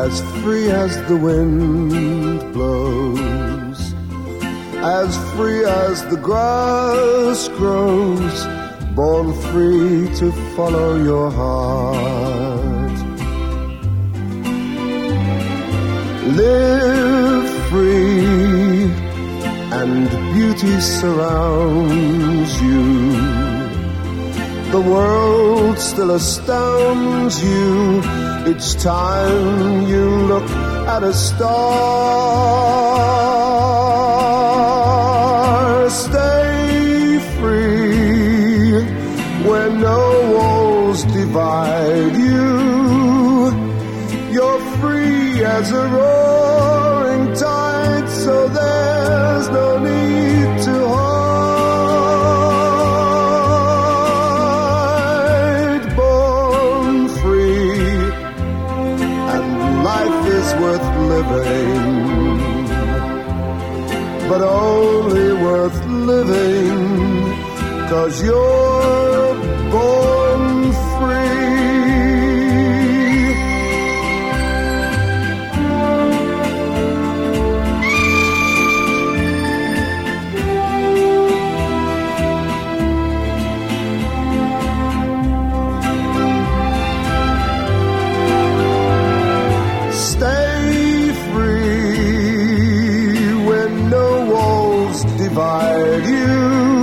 as free as the wind blows, as free as the grass grows, born free to follow your heart. Live free and beauty surrounds you. The world still astounds you each time you look at a star. Stay free where no walls divide you. You're free as a roaring tide, so there's no need to hide. Born free, and life is worth living, but only worth living 'cause you're born free. Divide you.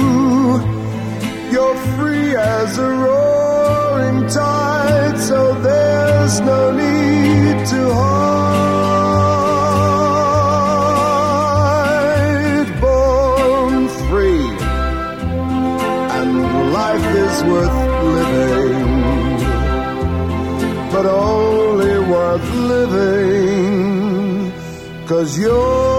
You're free as a roaring tide, so there's no need to hide. Born free, and life is worth living, but only worth living 'cause you're